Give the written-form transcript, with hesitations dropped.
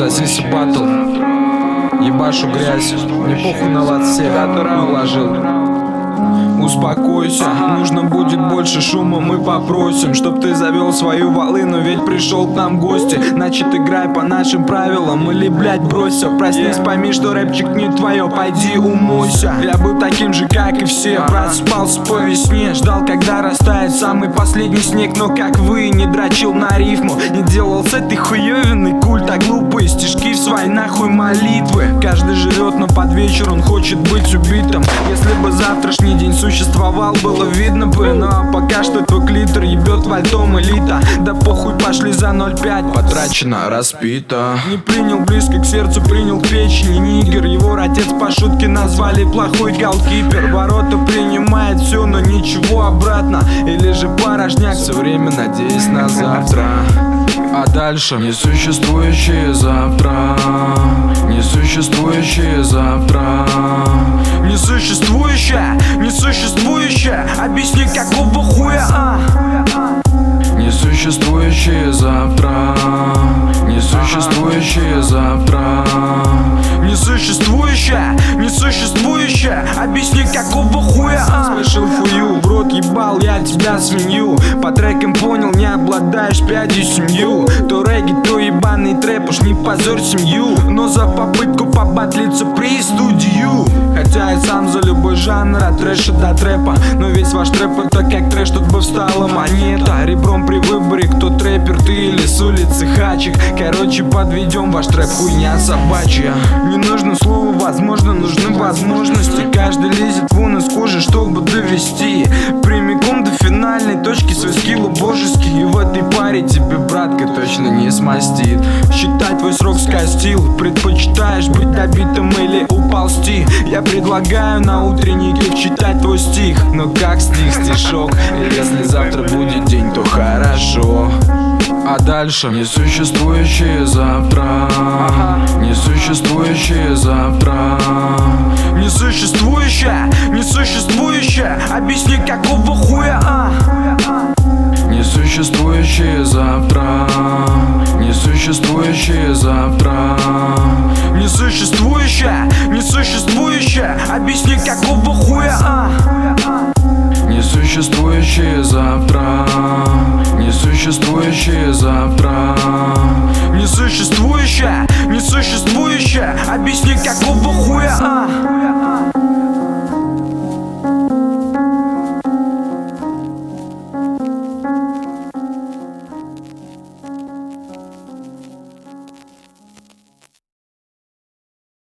Сосиса батл, ебашу грязь, не похуй на вас всех, уложил. Успокойся, нужно будет больше шума, мы попросим, чтоб ты завел свою волыну, ведь пришел к нам в гости. Значит, играй по нашим правилам или, блять, брось все. Проснись, пойми, что рэпчик не твое, пойди умойся. Я был таким же, как и все, просыпался по весне, ждал, когда растает самый последний снег. Но как вы, не дрочил на рифму, не делал с этой хуёвиной культа, глупые стишки в свои нахуй молитвы. Каждый живет, но под вечер он хочет быть убитым. Если бы завтрашний день существовал, было видно бы. Но пока что твой клитор ебет вальтом элита. Да похуй, пошли за 0,5. Потрачено, распито. Не принял близко к сердцу, принял к печени нигер. Его отец по шутке назвали плохой голкипер. Ворота принимает все, но ничего обратно. Или же порожняк, все время надеясь на завтра. А дальше несуществующее завтра, несуществующее завтра, несуществующее, несуществующее. Объясни, какого хуя? Несуществующее завтра, несуществующее завтра, несуществующее, несуществующее. Объясни, какого хуя? Смешил фую, в рот ебал я тебя свинью. По трекам понял, не обладаешь пятью семью. То регги, то ебаный трэп, уж не позорь семью. Но за попытку побатлиться при студию. Хотя я сам за любой жанр, от трэша до трэпа. Но весь ваш трэп это как трэш, тут бы встала монета. Ребром при выборе, кто трэпер, ты или с улицы хачик. Короче, подведем ваш трэп, хуйня собачья. Не нужно слово возможно, нужны возможности. Каждый лезет вон из кожи, чтобы довести прямиком до финальной точки свой скилл божеский. И в этой паре тебе, братка, точно не смастит. Считай, твой срок скостил. Предпочитаешь быть добитым или уползти? Я предлагаю на утреннике читать твой стих. Но как стих, стишок? Если завтра будет день, то хорошо. А дальше несуществующее завтра, несуществующее завтра, несуществующее, несуществующее. Объясни, какого хуя? Несуществующее завтра, несуществующее завтра, несуществующее, несуществующее. Объясни, какого хуя? Несуществующее завтра, несуществующее завтра, несуществующее, несуществующее. Объясни,